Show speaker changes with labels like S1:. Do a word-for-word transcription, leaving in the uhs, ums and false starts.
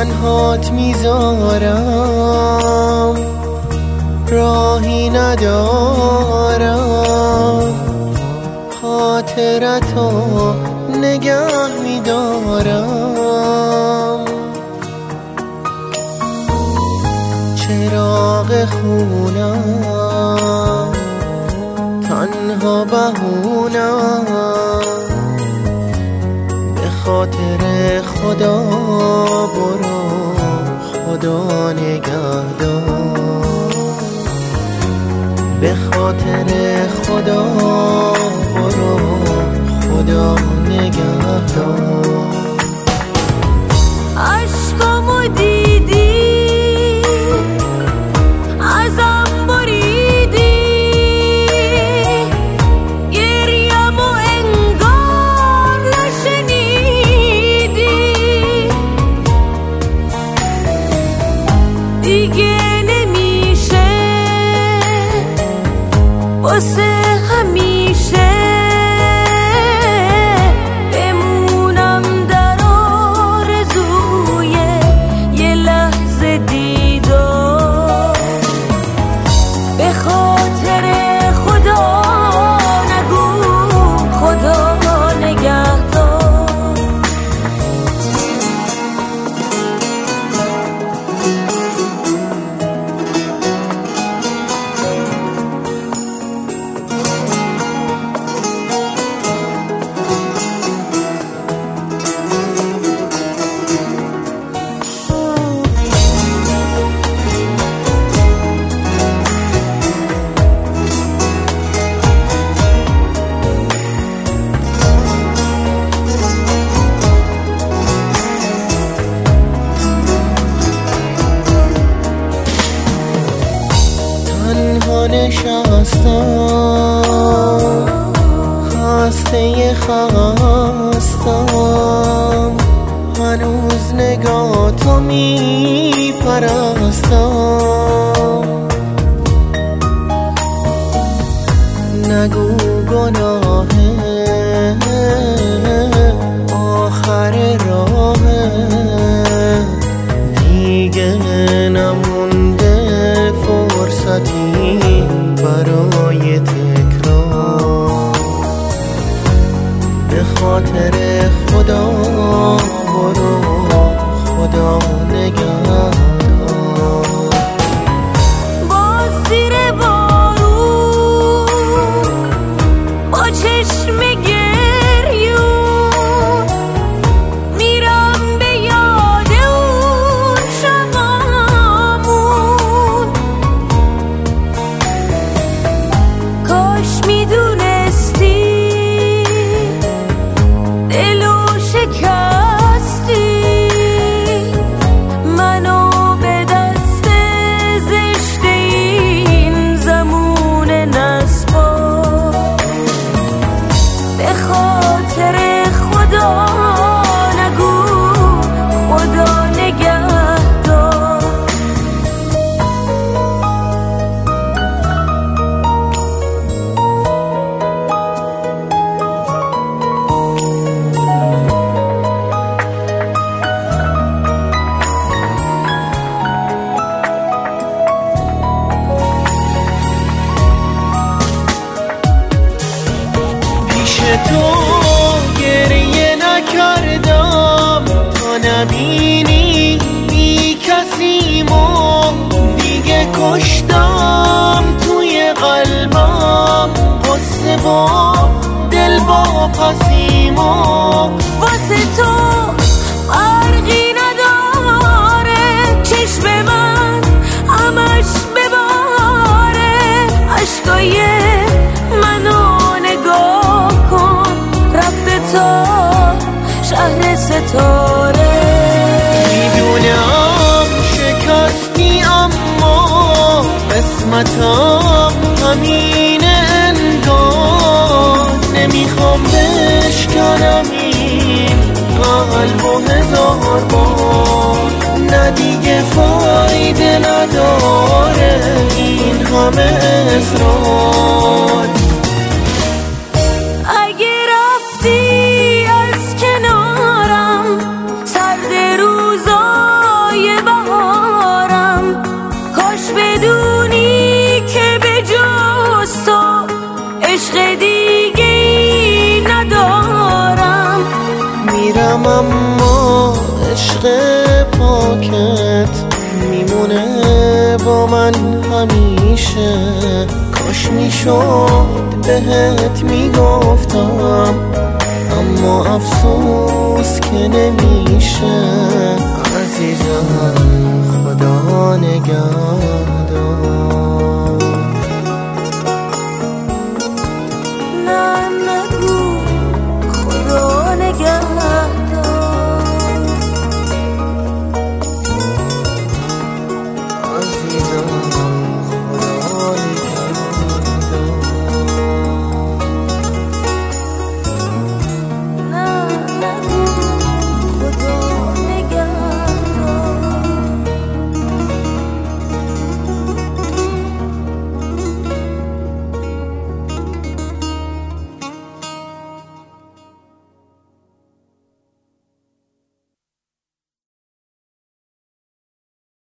S1: تنهات میذارم، راهی ندارم، خاطرتو نگه میدارم. چراغ خونم تنها بهونم، به خاطر خدا برو خدا نگهدار، به خاطر خدا برو خدا نگهدار.
S2: عشقامو دیدی ازم بریدی، گریه‌مو انگار نشنیدی، دیگه نمیشه واسه همیشه بمونم در آرزوی یه لحظه دیدار. به خاطر خدا نگو خدا نگهدار.
S1: تنها نشستم، خسته خستم، هنوز نگاه تو میپرستم. نگو گناهه آخر راهه، دیگه نمونده فرصتی برای تکرار. به خاطر خدا برو خدا نگهدار.
S2: باز زیر بارون با چشم گریون میرم به یاد اون شبامون. کاش میدونستی دلو شکستی، منو به دست زشت این زمون نسپار. به خاطر خدا نگو خدا نگهدار.
S1: پیش تو گریه نکردم تا نبینی بی کسیمو، دیگه کشتم توی قلبم قصه با دل با پسیمو.
S2: واسه تو فرقی نداره چشم من همش بباره، عشقای منو نگاه کن رفته تا شهر ستاره.
S1: میدونم شکستی اما قسمتم همینه انگار، نمیخوام بشکنم این قلب و هزار بار. نه دیگه فایده نداره این همه اصرار.
S2: اگه رفتی از کنارم سرد روزا
S1: عشق پاکت میمونه با من همیشه. کاش میشد بهت میگفتم اما افسوس که نمیشه. عزیزم خدا نگهدار.